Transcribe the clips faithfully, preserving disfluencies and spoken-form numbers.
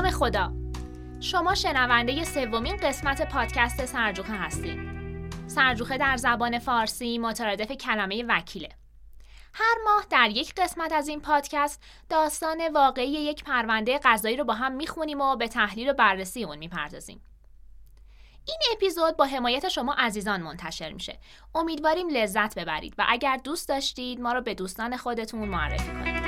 نام خدا. شما شنونده سومین قسمت پادکست سرجوخه هستید. سرجوخه در زبان فارسی مترادف کلمه وکیله. هر ماه در یک قسمت از این پادکست داستان واقعی یک پرونده قضایی رو با هم میخونیم و به تحلیل و بررسی اون میپردازیم. این اپیزود با حمایت شما عزیزان منتشر میشه. امیدواریم لذت ببرید و اگر دوست داشتید ما رو به دوستان خودتون معرفی کنید.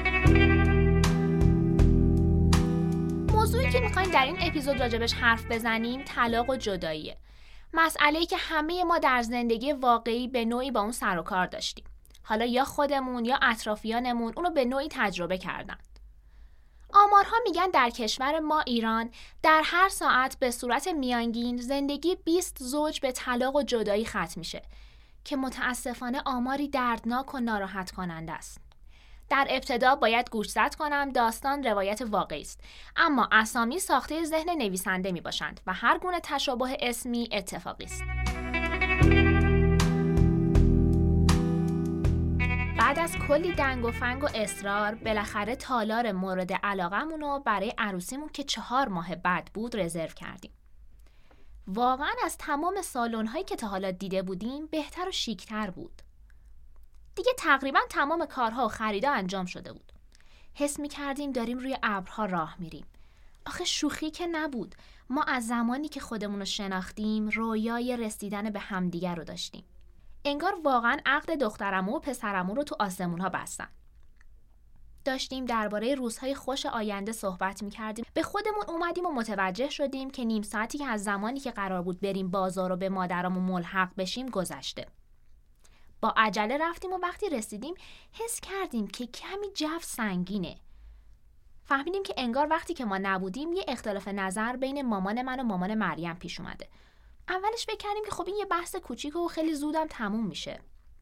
موضوعی که میخوایم در این اپیزود راجبش حرف بزنیم طلاق و جداییه. مسئله‌ای که همه ما در زندگی واقعی به نوعی با اون سر و کار داشتیم. حالا یا خودمون یا اطرافیانمون اونو به نوعی تجربه کردن. آمارها میگن در کشور ما ایران در هر ساعت به صورت میانگین زندگی بیست زوج به طلاق و جدایی ختم میشه که متاسفانه آماری دردناک و ناراحت کننده است. در ابتدا باید گوشزد کنم داستان روایت واقعی است، اما اسامی ساخته ذهن نویسنده می باشند و هر گونه تشابه اسمی اتفاقی است. بعد از کلی دنگ و فنگ و اصرار بالاخره تالار مورد علاقمون رو برای عروسیمون که چهار ماه بعد بود رزرو کردیم. واقعا از تمام سالن‌هایی که تا حالا دیده بودیم بهتر و شیک‌تر بود. دیگه تقریبا تمام کارها و خریدا انجام شده بود. حس می‌کردیم داریم روی ابرها راه میریم. آخه شوخی که نبود. ما از زمانی که خودمون رو شناختیم رویای رسیدن به همدیگر رو داشتیم. انگار واقعا عقد دخترمو و پسرمو رو تو آسمون‌ها بستن. داشتیم درباره روزهای خوش آینده صحبت می‌کردیم. به خودمون اومدیم و متوجه شدیم که نیم ساعتی که از زمانی که قرار بود بریم بازار و به مادرمون ملحق بشیم گذشته. با عجله رفتیم و وقتی رسیدیم حس کردیم که کمی جو سنگینه. فهمیدیم که انگار وقتی که ما نبودیم یه اختلاف نظر بین مامان من و مامان مریم پیش اومده. اولش فکر کردیم که خب این یه بحث کوچیکه و خیلی زودم تموم میشه.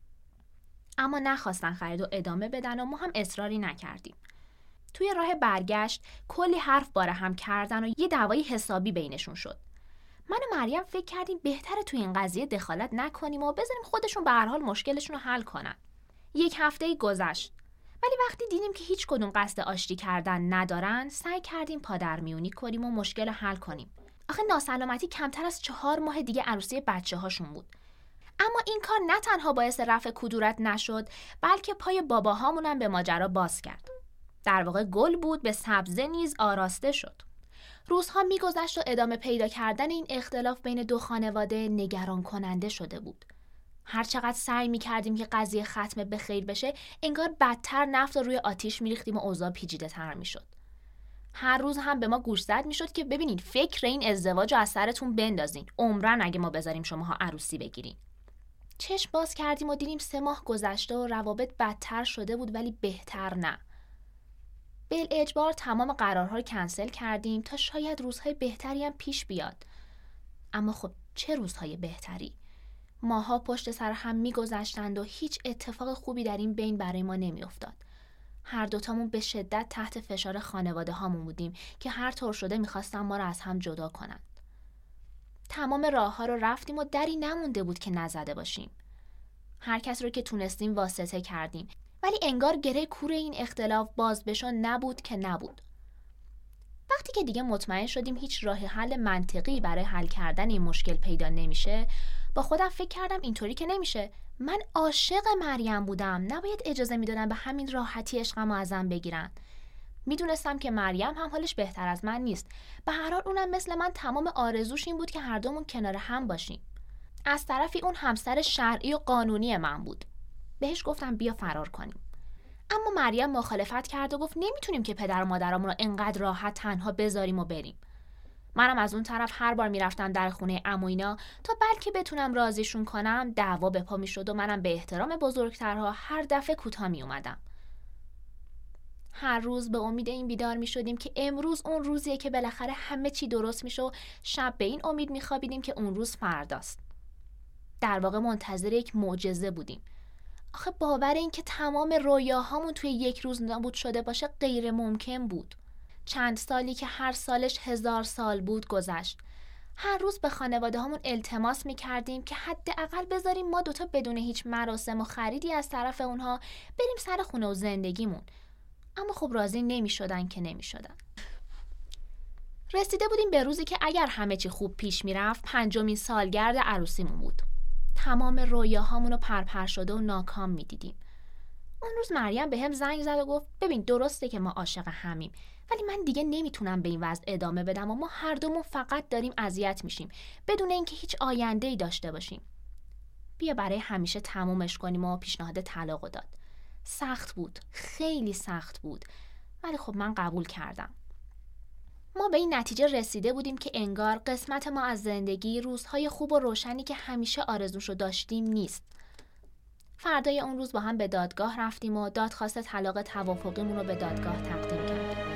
اما نخواستن خرید و ادامه بدن و ما هم اصراری نکردیم. توی راه برگشت کلی حرف باره هم کردن و یه دعوای حسابی بینشون شد. من و مریم فکر کردیم بهتره توی این قضیه دخالت نکنیم و بذاریم خودشون به هر حال مشکلشون رو حل کنن. یک هفته‌ای گذشت. ولی وقتی دیدیم که هیچ کدوم قصد آشتی کردن ندارن، سعی کردیم پادرمیونی کنیم و مشکل رو حل کنیم. آخه ناسلامتی کمتر از چهار ماه دیگه عروسی بچه‌هاشون بود. اما این کار نه تنها باعث رفع کدورت نشد، بلکه پای باباهامون هم به ماجرا باز کرد. در واقع گل بود به سبزه نیز آراسته شد. روزها میگذشت و ادامه پیدا کردن این اختلاف بین دو خانواده نگران کننده شده بود. هر چقدر سعی میکردیم که قضیه ختم به خیر بشه، انگار بدتر نفت رو روی آتیش میریختیم و اوضاع پیچیده تر میشد. هر روز هم به ما گوشزد میشد که ببینید فکر این ازدواج رو از سرتون بندازین. عمرن اگه ما بذاریم شماها عروسی بگیرین. چشم باز کردیم و دیدیم سه ماه گذشته و روابط بدتر شده بود ولی بهتر نه. بالاجبار تمام قرارها رو کنسل کردیم تا شاید روزهای بهتری هم پیش بیاد. اما خب چه روزهای بهتری؟ ماها پشت سر هم میگذشتند و هیچ اتفاق خوبی در این بین برای ما نمیافتاد. هر دوتامون به شدت تحت فشار خانواده هامون بودیم که هر طور شده میخواستن ما رو از هم جدا کنن. تمام راه ها رو رفتیم و دری نمونده بود که نزده باشیم. هر کس رو که تونستیم واسطه کردیم. ولی انگار گره کور این اختلاف باز بشو نبود که نبود. وقتی که دیگه مطمئن شدیم هیچ راه حل منطقی برای حل کردن این مشکل پیدا نمیشه، با خودم فکر کردم اینطوری که نمیشه. من عاشق مریم بودم، نباید اجازه میدادم به همین راحتی عشقمو ازم بگیرن. میدونستم که مریم هم حالش بهتر از من نیست. به هر حال اونم مثل من تمام آرزوش این بود که هر دومون کنار هم باشیم. از طرفی اون همسر شرعی و قانونی من بود. بهش گفتم بیا فرار کنیم. اما مریم مخالفت کرد و گفت نمیتونیم که پدر و مادرمون رو انقدر راحت تنها بذاریم و بریم. منم از اون طرف هر بار میرفتم در خونه عموینا تا بلکه بتونم راضیشون کنم دعوا به پا میشد و منم به احترام بزرگترها هر دفعه کوتاه می اومدم. هر روز به امید این بیدار میشدیم که امروز اون روزیه که بالاخره همه چی درست میشه و شب به این امید میخوابیدیم که اون روز فرداست. در واقع منتظر یک معجزه بودیم. آخه باور این که تمام رویاهامون توی یک روز نابود شده باشه غیر ممکن بود. چند سالی که هر سالش هزار سال بود گذشت. هر روز به خانواده هامون التماس میکردیم که حداقل بذاریم ما دوتا بدون هیچ مراسم و خریدی از طرف اونها بریم سر خونه و زندگیمون. اما خب راضی نمیشدن که نمیشدن. رسیده بودیم به روزی که اگر همه چی خوب پیش میرفت پنجمین سالگرد عروسیمون بود. تمام رویاهامون رو پرپر شده و ناکام میدیدیم. اون روز مریم به هم زنگ زد و گفت ببین درسته که ما عاشق همیم، ولی من دیگه نمیتونم به این وضع ادامه بدم و ما هر دومون فقط داریم اذیت میشیم بدون اینکه هیچ آینده‌ای داشته باشیم. بیا برای همیشه تمومش کنیم و پیشنهاد طلاقو داد. سخت بود، خیلی سخت بود، ولی خب من قبول کردم. ما به این نتیجه رسیده بودیم که انگار قسمت ما از زندگی روزهای خوب و روشنی که همیشه آرزوشو داشتیم نیست. فردای اون روز با هم به دادگاه رفتیم و دادخواست طلاق توافقیمون رو به دادگاه تقدیم کردیم.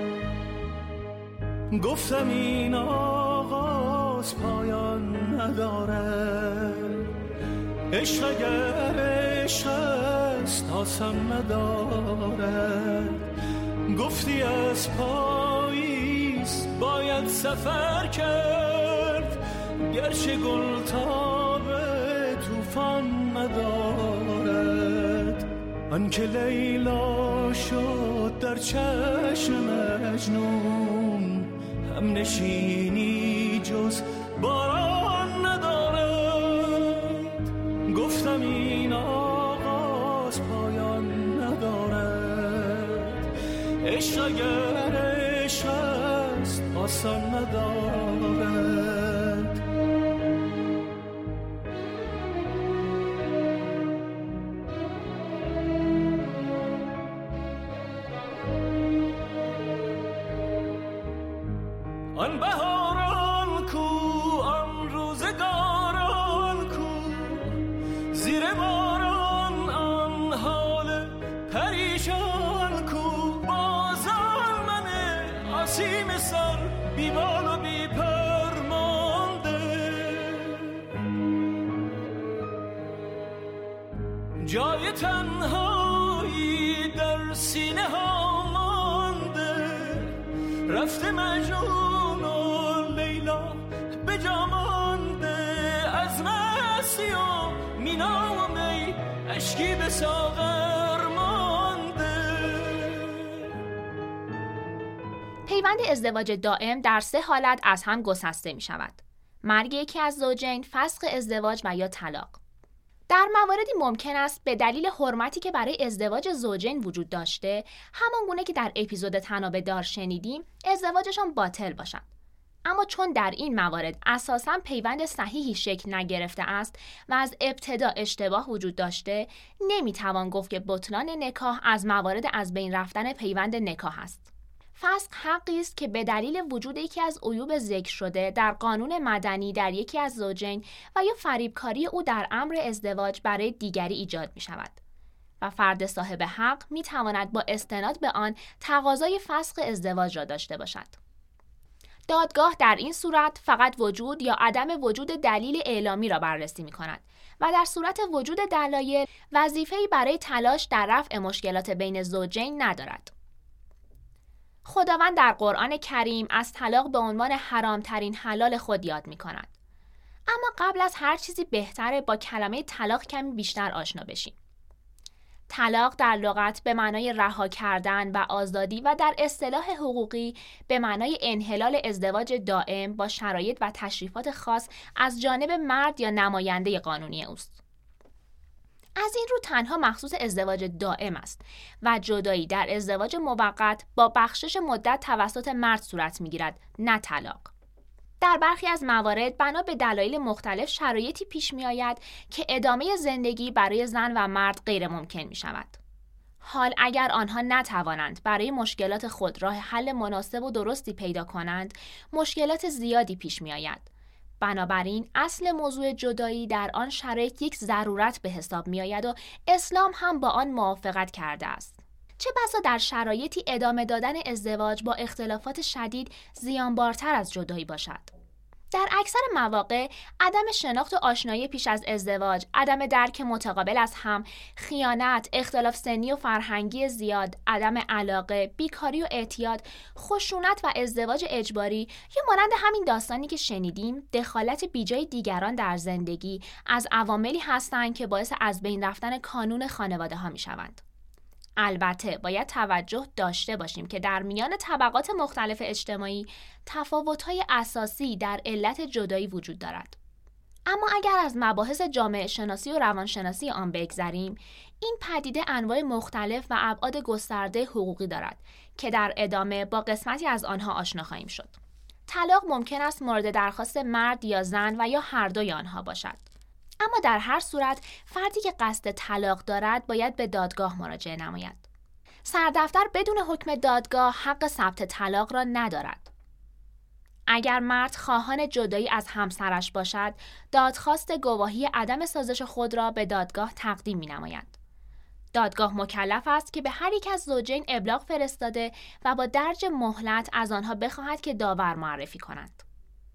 گفتم این آغاز پایان نداره، عشق اگر عشق است آسان نداره. گفتی از پاییز باید سفر کرد، گرچه گل تاب توفان ندارد. آنکه لیلا شد در چشم مجنون، هم نشینی جز باران ندارد. گفتم این آغاز پایان ندارد، عشق اگر عشق است آسان ندارد. آن بهاران کو، آن روزگاران کو، زیر باران آن حال پریشان کو. بازان من آسیم سر بی بال و بی پر مانده، جای تنهایی در سینه ها مانده. رفته مجنون اشکی به ساغر مانده. پیوند ازدواج دائم در سه حالت از هم گسسته می شود: مرگ یکی از زوجین، فسخ ازدواج و یا طلاق. در مواردی ممکن است به دلیل حرمتی که برای ازدواج زوجین وجود داشته، همان گونه که در اپیزود طناب دار شنیدیم، ازدواجشان باطل باشد. اما چون در این موارد اساساً پیوند صحیحی شکل نگرفته است و از ابتدا اشتباه وجود داشته، نمیتوان گفت که بطلان نکاح از موارد از بین رفتن پیوند نکاح است. فسخ حقی است که به دلیل وجود یکی از عیوب ذکر شده در قانون مدنی در یکی از زوجین و یا فریبکاری او در امر ازدواج برای دیگری ایجاد می شود و فرد صاحب حق می تواند با استناد به آن تقاضای فسخ ازدواج را داشته باشد. دادگاه در این صورت فقط وجود یا عدم وجود دلیل اعلامی را بررسی می کند و در صورت وجود دلایل وظیفه‌ای برای تلاش در رفع مشکلات بین زوجین ندارد. خداوند در قرآن کریم از طلاق به عنوان حرامترین حلال خود یاد می کند. اما قبل از هر چیزی بهتره با کلمه طلاق کمی بیشتر آشنا بشیم. طلاق در لغت به معنای رها کردن و آزادی و در اصطلاح حقوقی به معنای انحلال ازدواج دائم با شرایط و تشریفات خاص از جانب مرد یا نماینده قانونی اوست. از این رو تنها مخصوص ازدواج دائم است و جدایی در ازدواج موقت با بخشش مدت توسط مرد صورت می‌گیرد، نه طلاق. در برخی از موارد بنا به دلایل مختلف شرایطی پیش می آید که ادامه زندگی برای زن و مرد غیر ممکن می شود. حال اگر آنها نتوانند برای مشکلات خود راه حل مناسب و درستی پیدا کنند، مشکلات زیادی پیش می آید. بنابراین اصل موضوع جدایی در آن شرایط یک ضرورت به حساب می آید و اسلام هم با آن موافقت کرده است. چه بسا در شرایطی ادامه دادن ازدواج با اختلافات شدید زیانبارتر از جدایی باشد. در اکثر مواقع عدم شناخت و آشنایی پیش از ازدواج، عدم درک متقابل از هم، خیانت، اختلاف سنی و فرهنگی زیاد، عدم علاقه، بیکاری و اعتیاد، خشونت و ازدواج اجباری یا مانند همین داستانی که شنیدیم، دخالت بیجای دیگران در زندگی از عواملی هستند که باعث از بین رفتن کانون خانواده ها می شوند. البته باید توجه داشته باشیم که در میان طبقات مختلف اجتماعی تفاوت‌های اساسی در علت جدایی وجود دارد. اما اگر از مباحث جامعه شناسی و روانشناسی آن بگذریم، این پدیده انواع مختلف و ابعاد گسترده حقوقی دارد که در ادامه با قسمتی از آنها آشنا خواهیم شد. طلاق ممکن است مورد درخواست مرد یا زن و یا هر دوی آنها باشد. اما در هر صورت فردی که قصد طلاق دارد باید به دادگاه مراجعه نماید. سردفتر بدون حکم دادگاه حق ثبت طلاق را ندارد. اگر مرد خواهان جدایی از همسرش باشد، دادخواست گواهی عدم سازش خود را به دادگاه تقدیم می‌نماید. دادگاه مکلف است که به هر یک از زوجین ابلاغ فرستاده و با درج مهلت از آنها بخواهد که داور معرفی کنند.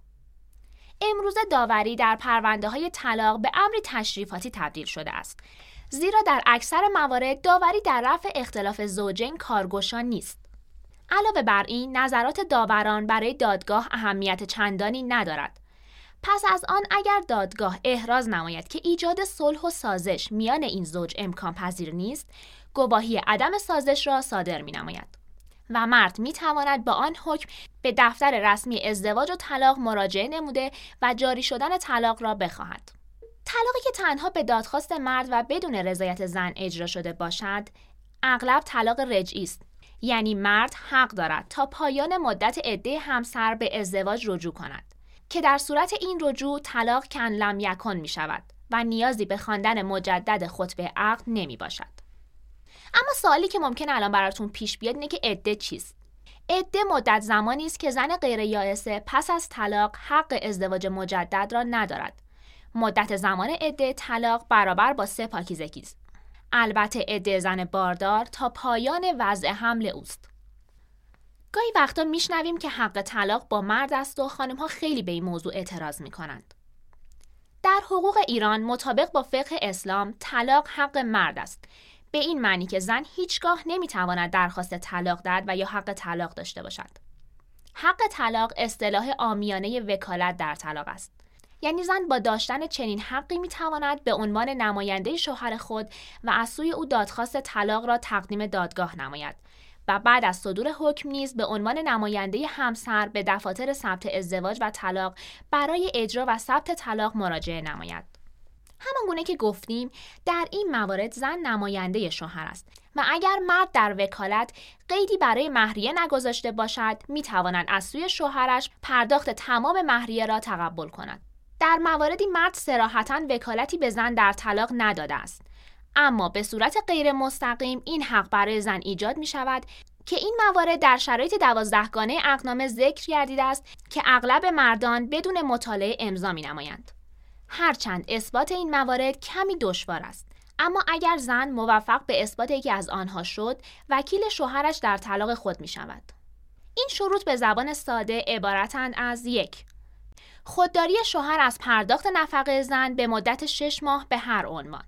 امروزه داوری در پرونده‌های طلاق به امری تشریفاتی تبدیل شده است، زیرا در اکثر موارد داوری در رفع اختلاف زوجین کارگشا نیست. علاوه بر این، نظرات داوران برای دادگاه اهمیت چندانی ندارد. پس از آن اگر دادگاه احراز نماید که ایجاد صلح و سازش میان این زوج امکان پذیر نیست، گواهی عدم سازش را صادر می نماید و مرد می تواند با آن حکم به دفتر رسمی ازدواج و طلاق مراجعه نموده و جاری شدن طلاق را بخواهد. طلاقی که تنها به دادخواست مرد و بدون رضایت زن اجرا شده باشد، اغلب طلاق رجعی است. یعنی مرد حق دارد تا پایان مدت عده همسر به ازدواج رجوع کند که در صورت این رجوع طلاق کن لم یکن می شود و نیازی به خواندن مجدد خطبه عقد نمی باشد. اما سوالی که ممکن الان براتون پیش بیاد اینه که عده چیست؟ عده مدت زمانی است که زن غیر یائسه پس از طلاق حق ازدواج مجدد را ندارد. مدت زمان عده طلاق برابر با سه پاکیزگی است. البته عده زن باردار تا پایان وضع حمل اوست. گاهی وقتا میشنویم که حق طلاق با مرد است و خانم‌ها خیلی به این موضوع اعتراض میکنند. در حقوق ایران مطابق با فقه اسلام طلاق حق مرد است، به این معنی که زن هیچگاه نمیتواند درخواست طلاق دهد و یا حق طلاق داشته باشد. حق طلاق اصطلاح عامیانه وکالت در طلاق است. یعنی زن با داشتن چنین حقی میتواند به عنوان نماینده شوهر خود و از سوی او دادخواست طلاق را تقدیم دادگاه نماید و بعد از صدور حکم نیز به عنوان نماینده همسر به دفاتر ثبت ازدواج و طلاق برای اجرا و ثبت طلاق مراجعه نماید. همانگونه که گفتیم در این موارد زن نماینده شوهر است و اگر مرد در وکالت قیدی برای مهریه نگذاشته باشد میتواند از سوی شوهرش پرداخت تمام مهریه را تقبل کند. در مواردی مرد صراحتاً وکالتی به زن در طلاق نداده است، اما به صورت غیر مستقیم این حق برای زن ایجاد می شود که این موارد در شرایط دوازدهگانه عقدنامه ذکر گردیده است که اغلب مردان بدون مطالعه امضا می نمایند. هرچند اثبات این موارد کمی دشوار است، اما اگر زن موفق به اثبات یکی از آنها شد، وکیل شوهرش در طلاق خود می شود. این شروط به زبان ساده عبارتند از یک، خودداری شوهر از پرداخت نفقه زن به مدت شش ماه به هر عنوان.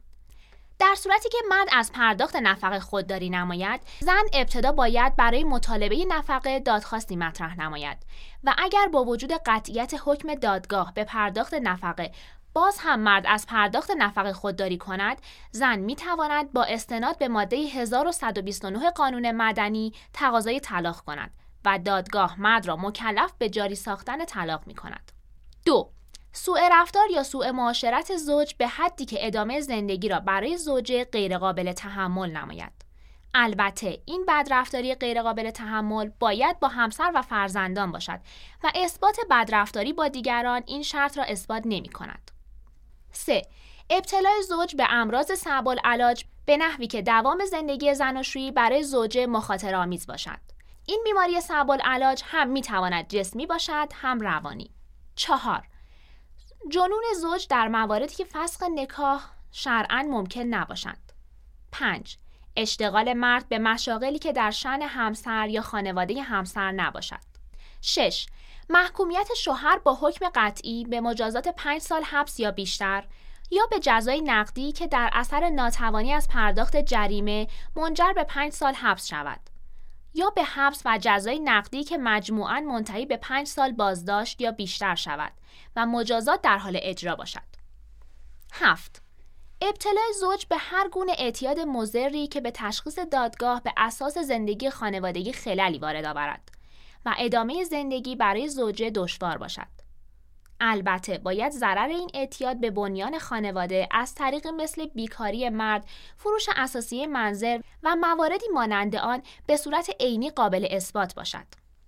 در صورتی که مرد از پرداخت نفقه خودداری نماید، زن ابتدا باید برای مطالبه نفقه دادخواستی مطرح نماید و اگر با وجود قطعیت حکم دادگاه به پرداخت نفقه باز هم مرد از پرداخت نفقه خودداری کند، زن می تواند با استناد به ماده هزار و صد و بیست و نه قانون مدنی تقاضای طلاق کند و دادگاه مرد را مکلف به جاری ساختن طلاق می کند. دو، سوء رفتار یا سوء معاشرت زوج به حدی که ادامه زندگی را برای زوجه غیرقابل تحمل نماید. البته این بدرفتاری غیرقابل تحمل باید با همسر و فرزندان باشد و اثبات بدرفتاری با دیگران این شرط را اثبات نمی کند. سه، ابتلای زوج به امراض صعب العلاج به نحوی که دوام زندگی زناشویی برای زوجه مخاطره آمیز باشد. این بیماری صعب العلاج هم می تواند جسمی باشد هم روانی. چهار، جنون زوج در مواردی که فسخ نکاح شرعاً ممکن نباشند. پنج، اشتغال مرد به مشاغلی که در شأن همسر یا خانواده همسر نباشد. شش، محکومیت شوهر با حکم قطعی به مجازات پنج سال حبس یا بیشتر یا به جزای نقدی که در اثر ناتوانی از پرداخت جریمه منجر به پنج سال حبس شود یا به حبس و جزای نقدی که مجموعاً منتهی به پنج سال بازداشت یا بیشتر شود و مجازات در حال اجرا باشد. هفت، ابتلای زوج به هر گونه اعتیاد مضری که به تشخیص دادگاه به اساس زندگی خانوادگی خللی وارد آورد و ادامه زندگی برای زوجه دشوار باشد. البته باید ضرر این اعتیاد به بنیان خانواده از طریق مثل بیکاری مرد، فروش اساسی منزل و مواردی مانند آن به صورت عینی قابل اثبات باشد.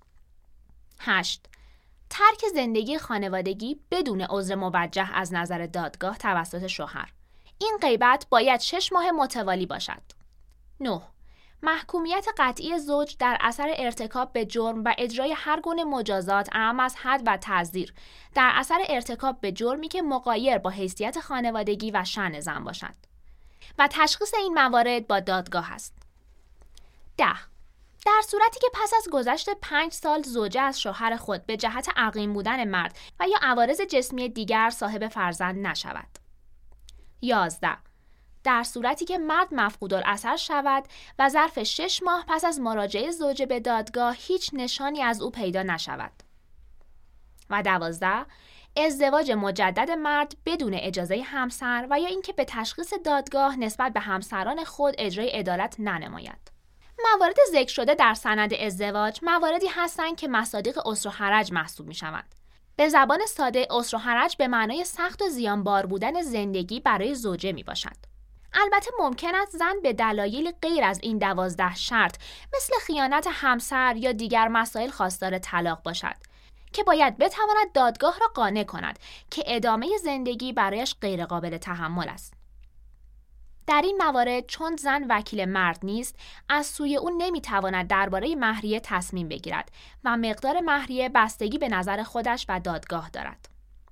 هشت. ترک زندگی خانوادگی بدون عذر موجه از نظر دادگاه توسط شوهر. این غیبت باید شش ماه متوالی باشد. نه. محکومیت قطعی زوج در اثر ارتکاب به جرم و اجرای هر گونه مجازات اعم از حد و تعزیر در اثر ارتکاب به جرمی که مغایر با حیثیت خانوادگی و شأن زن باشد و تشخیص این موارد با دادگاه است. ده. در صورتی که پس از گذشت پنج سال زوجه از شوهر خود به جهت عقیم بودن مرد و یا عوارض جسمی دیگر صاحب فرزند نشود. یازده. در صورتی که مرد مفقودالاثر شود و ظرف شش ماه پس از مراجعه زوجه به دادگاه هیچ نشانی از او پیدا نشود. و دوازده. ازدواج مجدد مرد بدون اجازه همسر و یا اینکه به تشخیص دادگاه نسبت به همسران خود اجرای عدالت ننماید. موارد ذکر شده در سند ازدواج مواردی هستند که مصادیق اسر و حرج محسوب می شوند. به زبان ساده اسر و حرج به معنای سخت و زیانبار بودن زندگی برای زوجه می باشد. البته ممکن است زن به دلایل غیر از این دوازده شرط مثل خیانت همسر یا دیگر مسائل خواستار طلاق باشد که باید بتواند دادگاه را قانع کند که ادامه زندگی برایش غیر قابل تحمل است. در این موارد چون زن وکیل مرد نیست، از سوی او نمیتواند درباره مهریه تصمیم بگیرد و مقدار مهریه بستگی به نظر خودش و دادگاه دارد.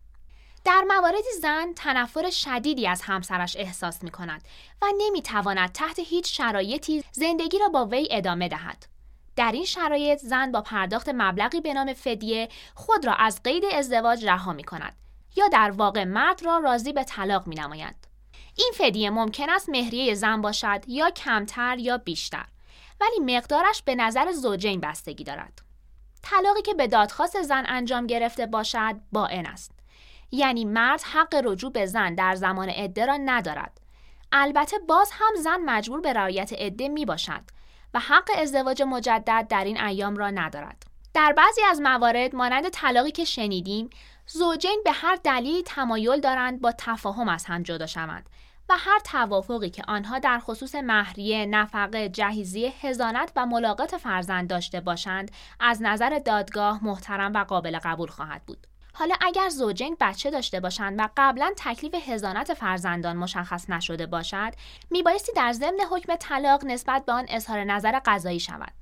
در مواردی زن تنفر شدیدی از همسرش احساس می کند و نمی تواند تحت هیچ شرایطی زندگی را با وی ادامه دهد. در این شرایط زن با پرداخت مبلغی به نام فدیه خود را از قید ازدواج رها می کند یا در واقع مرد را راضی به طلاق می نماید. این فدیه ممکن است مهریه زن باشد یا کمتر یا بیشتر، ولی مقدارش به نظر زوجین بستگی دارد. طلاقی که به دادخواست زن انجام گرفته باشد باین است. یعنی مرد حق رجوع به زن در زمان عده را ندارد. البته باز هم زن مجبور به رعایت عده می باشد و حق ازدواج مجدد در این ایام را ندارد. در بعضی از موارد مانند طلاقی که شنیدیم، زوجین به هر دلیلی تمایل دارند با تفاهم از هم جدا شوند و هر توافقی که آنها در خصوص مهریه، نفقه، جهیزیه، حضانت و ملاقات فرزند داشته باشند، از نظر دادگاه محترم و قابل قبول خواهد بود. حالا اگر زوجین بچه داشته باشند و قبلا تکلیف حضانت فرزندان مشخص نشده باشد، میبایستی در ضمن حکم طلاق نسبت به آن اظهار نظر قضایی شود.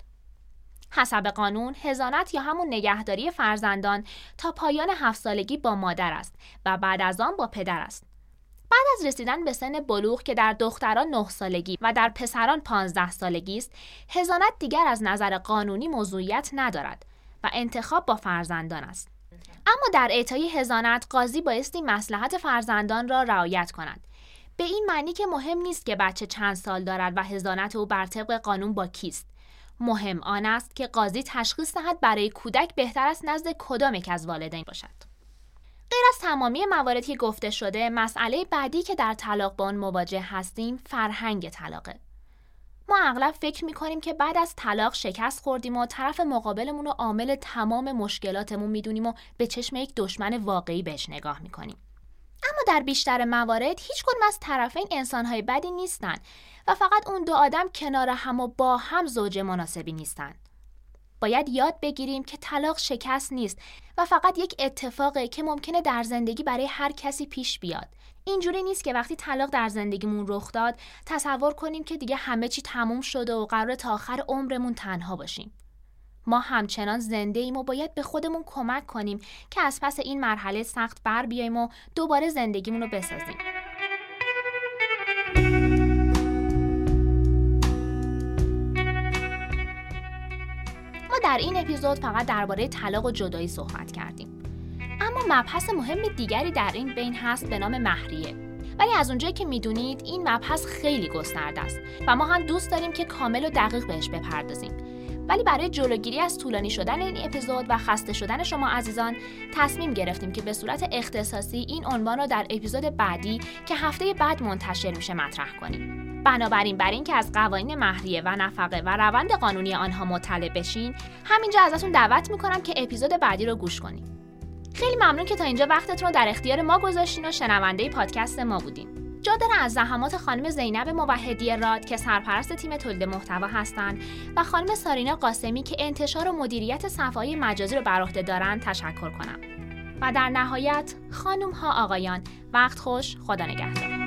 حسب قانون، حضانت یا همون نگهداری فرزندان تا پایان هفت سالگی با مادر است و بعد از آن با پدر است. بعد از رسیدن به سن بلوغ که در دختران نه سالگی و در پسران پانزده سالگی است، حضانت دیگر از نظر قانونی موضوعیت ندارد و انتخاب با فرزندان است. اما در اعطای حضانت قاضی بایستی مصلحت فرزندان را رعایت کند. به این معنی که مهم نیست که بچه چند سال دارد و حضانت او بر طبق قانون با کیست. مهم آن است که قاضی تشخیص دهد برای کودک بهتر است نزد کدام یک از والدین باشد. غیر از تمامی مواردی که گفته شده، مسئله بعدی که در طلاق با آن مواجه هستیم فرهنگ طلاقه. ما اغلب فکر می‌کنیم که بعد از طلاق شکست خوردیم و طرف مقابلمون رو عامل تمام مشکلاتمون می‌دونیم و به چشم یک دشمن واقعی بهش نگاه می‌کنیم. اما در بیشتر موارد هیچ کدوم از طرفین انسان‌های بدی نیستن و فقط اون دو آدم کنار هم و با هم زوج مناسبی نیستن. باید یاد بگیریم که طلاق شکست نیست و فقط یک اتفاقه که ممکنه در زندگی برای هر کسی پیش بیاد. اینجوری نیست که وقتی طلاق در زندگیمون رخ داد تصور کنیم که دیگه همه چی تموم شده و قراره تا آخر عمرمون تنها باشیم. ما همچنان زنده ایم و باید به خودمون کمک کنیم که از پس این مرحله سخت بر بیاییم و دوباره زندگیمون رو بسازیم. ما در این اپیزود فقط درباره طلاق و جدایی صحبت کردیم. اما مبحث مهم دیگری در این بین هست به نام مهریه. ولی از اونجایی که میدونید این مبحث خیلی گسترده است و ما هم دوست داریم که کامل و دقیق بهش بپردازیم. ولی برای جلوگیری از طولانی شدن این اپیزود و خسته شدن شما عزیزان تصمیم گرفتیم که به صورت اختصاصی این عنوان رو در اپیزود بعدی که هفته بعد منتشر میشه مطرح کنیم. بنابراین برای اینکه از قوانین مهریه و نفقه و روند قانونی آنها مطلع بشین، همینجا ازتون دعوت میکنم که اپیزود بعدی رو گوش کنید. خیلی ممنون که تا اینجا وقتتون رو در اختیار ما گذاشتین و شنونده پادکست ما بودین. جا داره از زحمات خانم زینب موحدی راد که سرپرست تیم تولید محتوا هستند و خانم سارینا قاسمی که انتشار و مدیریت صفحه‌های مجازی رو بر عهده دارن تشکر کنم. و در نهایت خانم ها آقایان، وقت خوش، خدا نگهدار.